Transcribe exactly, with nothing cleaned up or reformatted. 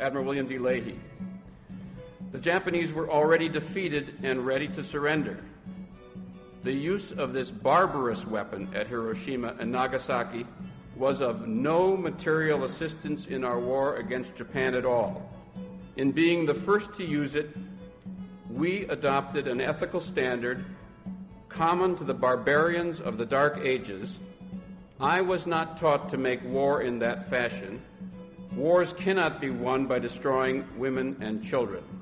Admiral William D. Leahy. The Japanese were already defeated and ready to surrender. The use of this barbarous weapon at Hiroshima and Nagasaki was of no material assistance in our war against Japan at all. In being the first to use it, we adopted an ethical standard common to the barbarians of the Dark Ages. I was not taught to make war in that fashion. Wars cannot be won by destroying women and children.